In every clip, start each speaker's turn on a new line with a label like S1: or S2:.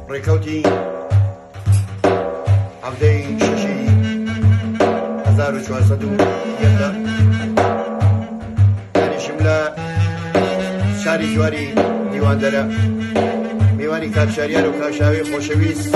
S1: ڕێکەوتی هەفتەی شەشی 1401 دانیشم لە شاری جواری دیواندەرە میوانی کاکشاریار و کاشاوی خۆشەویست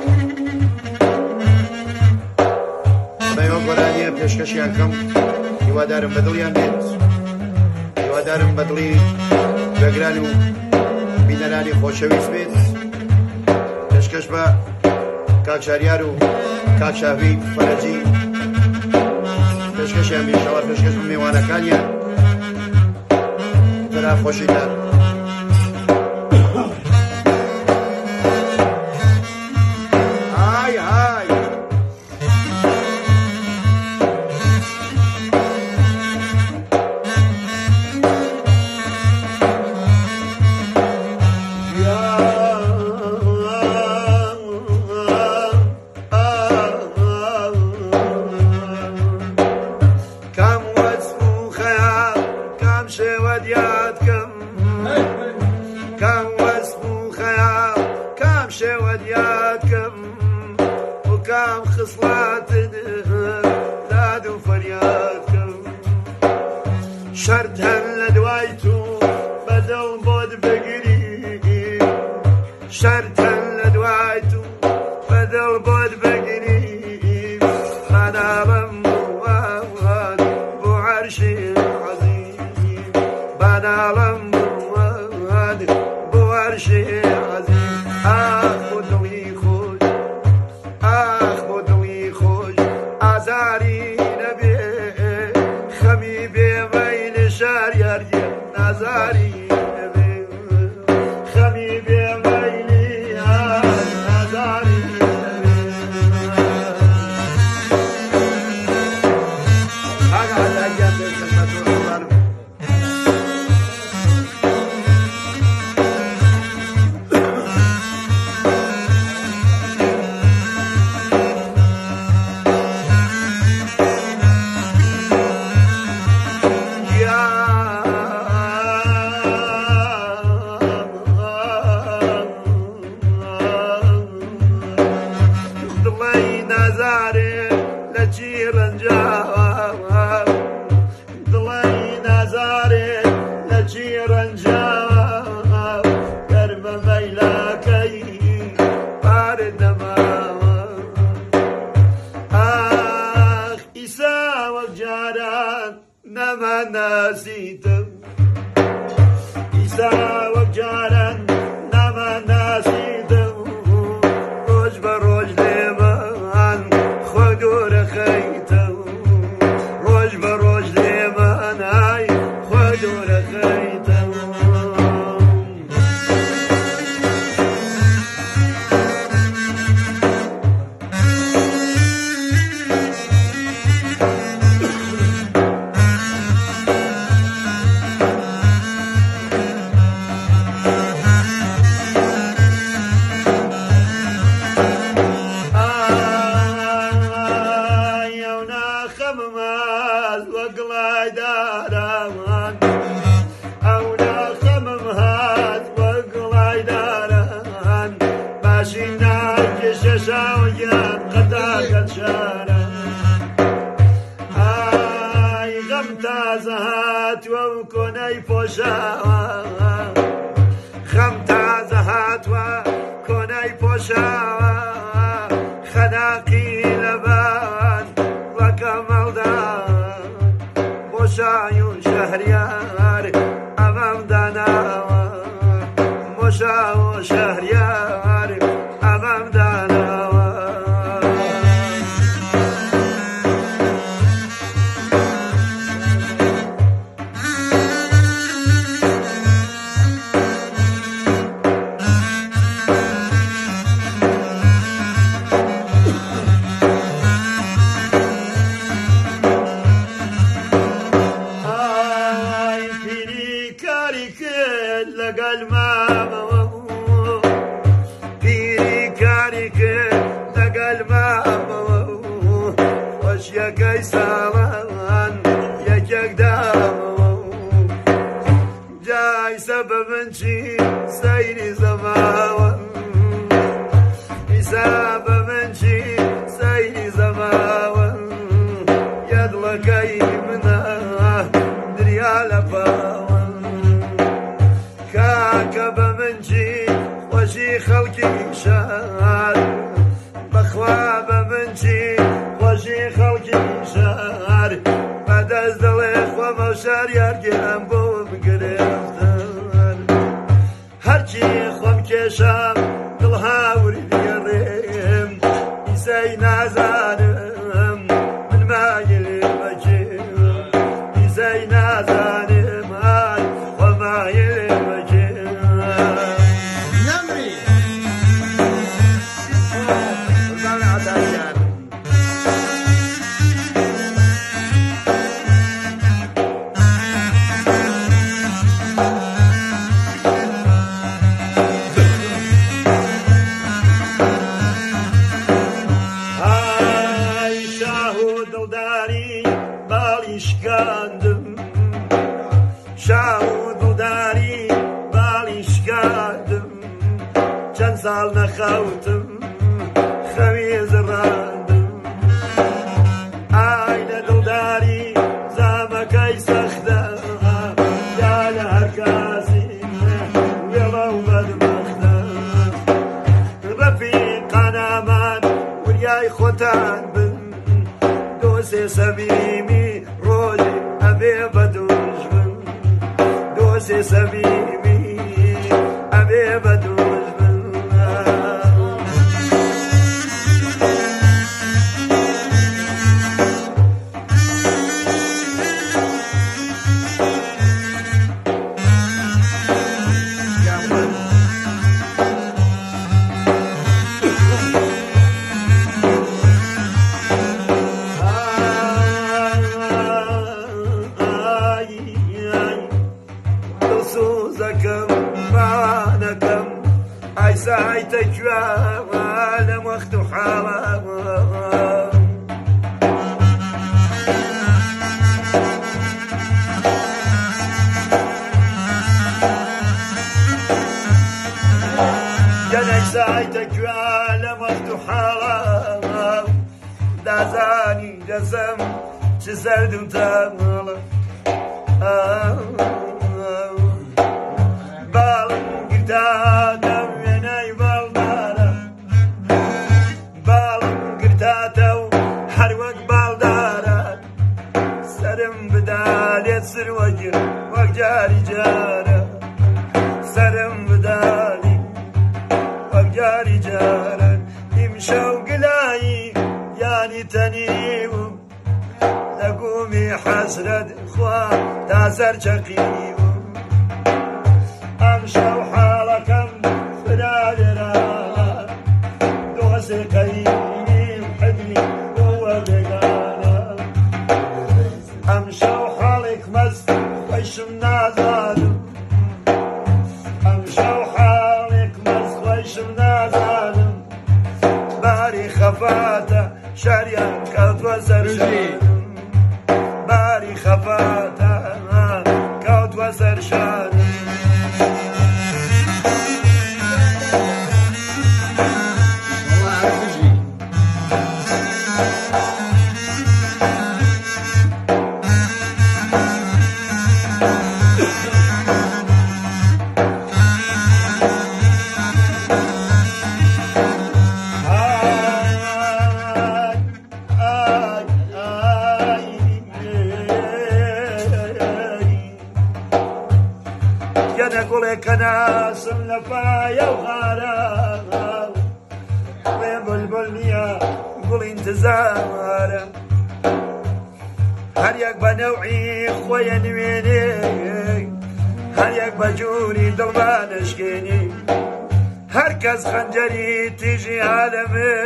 S1: ئەمەوە گۆرانیە پێشکەشیان کەم هیوادارم بەدڵیان بێت هیوادارم بەدڵی بەگران و بینەرانی خۆشەویست بێت پێشکەش بە کاکشاریار و کاکشاوی فەرەجی پێشکەشیان بێشەوە پێشکەش بە میوانەکانیان خۆشیدار خەڵکی شار بەخوا بە منچی خۆشی خەڵکی شار بەدەست دڵێ خۆمە و شاریار گێرم بۆ بگرێفتەر هەرچی خۆم کێشام دڵ هاوری لێڕێم ئیسەی نازانم من مایلێ بەکێم ئیسەی نازانم ئای خۆ مایلێ بەکێم
S2: نەمری
S1: قوربان عەدایان
S3: شاو دڵداری باڵی شکاندم چەند ساڵ نەخەوتم خەوی زڕاندم ئای لە دڵداری زامەکەی سەختە یا لە هەر کاسی وێڵە و بەدبەختە ڕەفیقان ئامان وریای خۆتان بن دۆزێ سەمیمی ڕۆژی ئەبێ بەدوژبن دۆزێ سەمیمی ئەبێ بەدوژبن ساعتە کوێوە لەم وەخت و حاڵە گەلێک ساعتە کوێ لەم وەخت و حاڵە دازانی دەزەم چ زەرد و تەمەڵە باڵم گردادە سروەگر وەک جاری جارە سەرم بدانی وەک جاری جارە ئیمشەو گلایی یانی تەنیوم لە گومی حەسرەت خوا تا سەر چەقیوم ئەمشەو حاڵەکەم فرادێرا دۆزێ قەریم حەدری بۆوە بێگانە ئەمشەو خۆشم نازانم ئەمشەو حاڵێک مەز خۆشم نازانم باری خەفاتە شاریان کەوتوە سەر شانم باری خەفاتە کەوتوە سەر شانم کەناسم لە پایە و غارە وێ بولبول نییە گوڵی انتزارە هەر یەک بە نەوعی خۆیە نوێنێ هەر یەک بە جووری دڵبانەشکێنی هەر کەس خەنجەری تیژی عالەمێ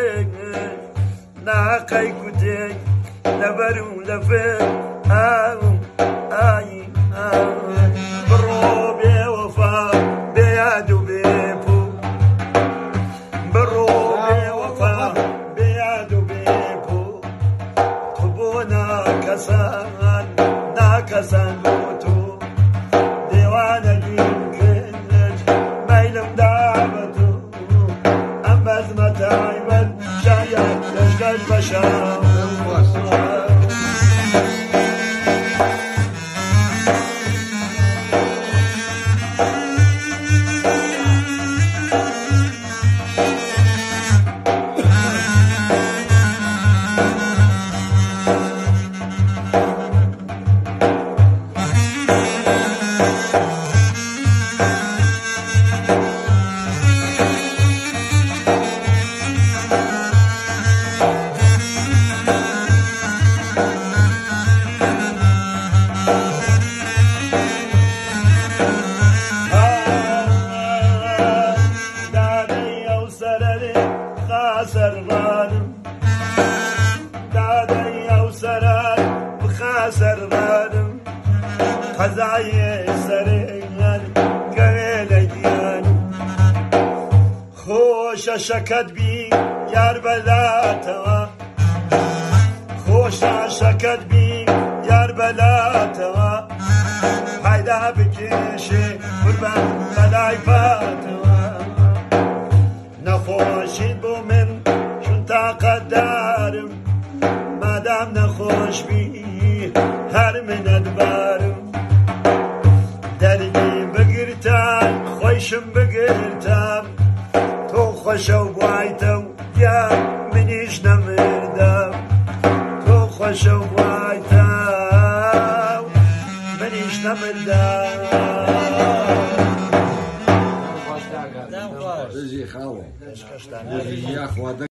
S3: ناقەی کوتێک لەبەر و لەفێ ئاو ئایی بڕۆ بێوەفا بێیاد و بێپوو بڕۆ بێوەفا بێیاد و بێپوو تو بۆ ناکەسان بۆ تۆ دێوانە گیر کرد مەیلم دابە تۆ ئەم بەزمە تایبەت شایەت دەشگەش بەشاو سەرڕانم دادەی ئەو سەران بخا سەرڕانم قەزایێ سەرێنان گەوێ لە گیانم خۆشە شەکەت بی یار بەلاتەوە خۆشە شەکەت بی یار بەلاتەوە پایدا بکێشێ قوربان بەلای فاتەوە نەخۆشیت بۆ من چون تاقەت دارم مادام نەخۆش بی هەر منەت بارم دەردی بگرتان خۆیشم بگرتم تۆ خۆشە و بوایتە و یار منیش نەمردم تۆ خۆشە و بوایتە و منیش نەمردم
S2: دژی خاڵێ یا خوا